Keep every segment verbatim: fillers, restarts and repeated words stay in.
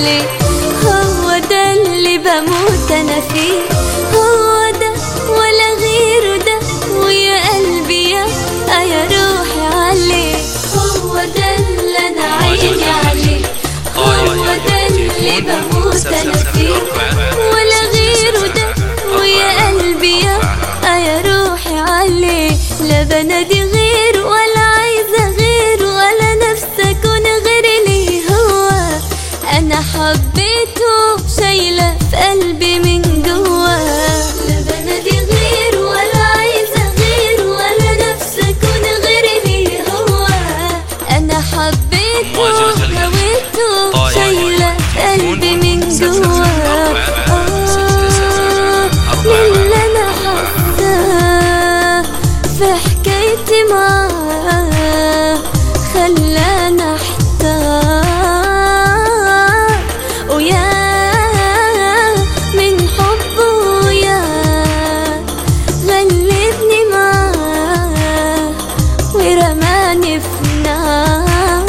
عليه، هو ده اللي بموت انا فيه، هو ده ولا غيره ده، ويا قلبي يا يا روحي عليه، هو ده اللي انا عيني عليه، هو ده اللي بموت انا فيه، ولا غيره ده، ويا قلبي يا يا روحي عليه. لا بنادي غيره ولا عايزه غيره، ولا نفسي اكون غير ليه، هو انا حبيته شايله في قلبي من جوا. لا بنادي غيره ولا عايزه غيره، ولا نفسي اكون غير ليه، هو انا حبيته هويته شايله في قلبي من جوا. اللي انا حاساه في حكايتي معاه خلاني احتار، وياه من حبه وياه غلبني معاه ورماني في نار.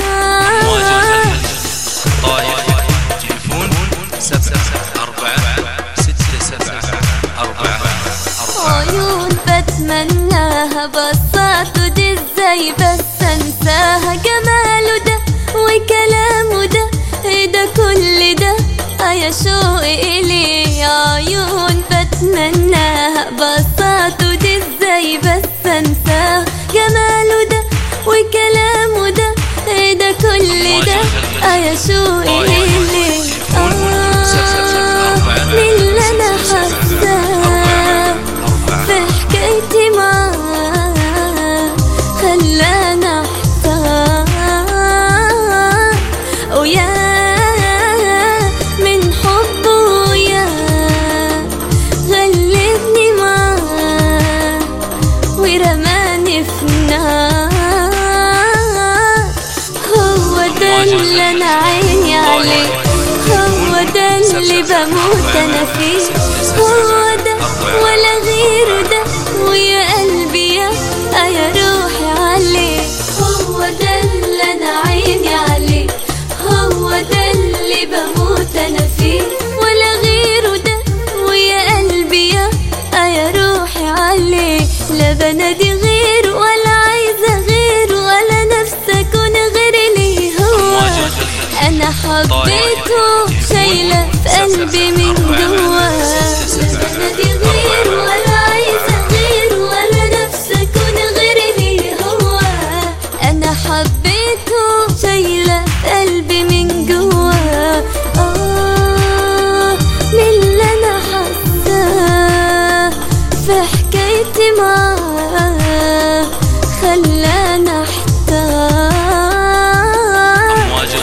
عيون بتمناها بساطته دي ازاي بس انساها، جماله ده وكلامه ده، ايه ده كل ده يا شوقي اليه. عيون بتمناها بساطته دي ازاي بس انساها، جماله ده وكلامه ده، ايه ده كل ده يا شوقي اليه. من اللي انا حاساه في حكايتي معاه خلاني احتار، وياه من حبه وياه غلبني معاه ورماني في نار. هو ده اللي انا عيني عليه، هو ده اللي بموت انا فيه، هو ده ولا غيره ده، ويا قلبي يا يا روحي عليه، هو ده اللي انا عيني عليه، هو ده اللي بموت انا فيه، ولا غيره ده، ويا قلبي يا يا روحي عليه. لا بنادي غيره ولا عايزه غيره، ولا نفسي اكون غير ليه، هو انا حبيته شايله في قلبي من جوا. لا بنادي غيره ولا عايزه غيره، ولا نفسي اكون غير ليه، هو انا حبيته شايله في قلبي من جوا. اه من اللي انا حاساه في حكايتي معاه خلاني احتار،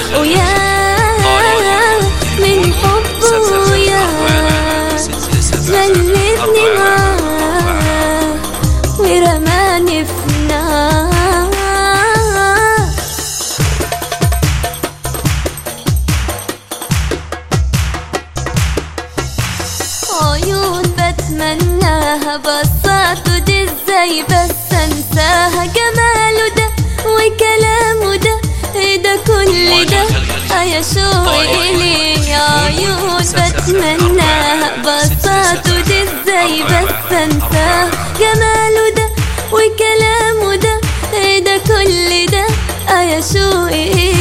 وياه من حبه وياه غلبني معاه ورماني في نار. عيون بتمناها بساطته دي ازاي بس انساها، جماله ده وكلامه ده، ايه ده كل ده يا شوقي اليه. عيون بتمناها بساطته دي ازاي بس انساها، جماله ده وكلامه ده، ايه ده كل ده يا شوقي